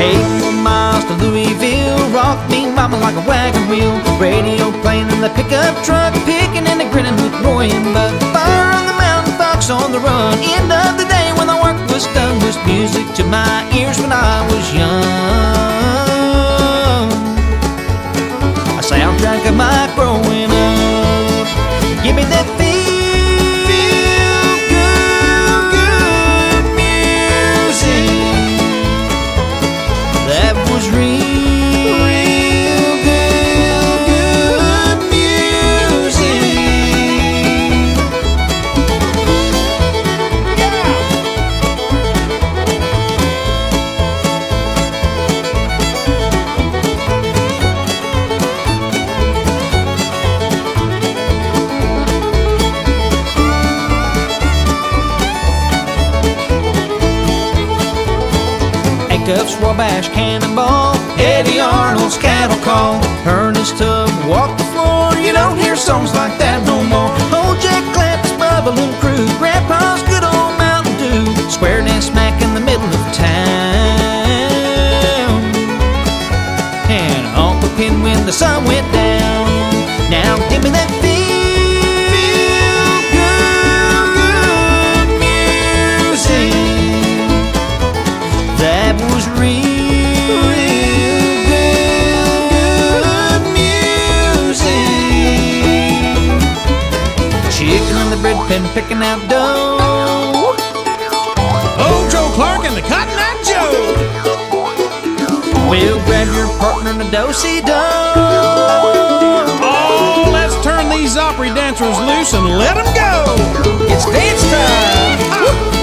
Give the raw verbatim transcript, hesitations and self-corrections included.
Eight more miles to Louisville, rock me mama like a wagon wheel. Radio playing in the pickup truck, picking and a grinning with Roy and Buck. Fire on the mountain, fox on the run. End of the day when the work was done was music to my ears when I was young. A soundtrack of my growing up. Give me that feel. That was real, real good, good music. Yeah. Cups, Wabash, Cannonball, Eddie Arnold's Cattle Call, Ernest Tubb, Walk the Floor. You don't hear songs like that no more. Old Jack Clapton's Bubbling Crew, Grandpa's good old Mountain Dew, square dance smack in the middle of town, and Uncle Pin when the sun went down. Now give me that feel. That was real, real good, good music. Chicken on the bread pan, picking out dough. Old Joe Clark and the Cotton Eye Joe. We'll grab your partner in a do-si-do. Oh, let's turn these Opry dancers loose and let them go. It's dance time.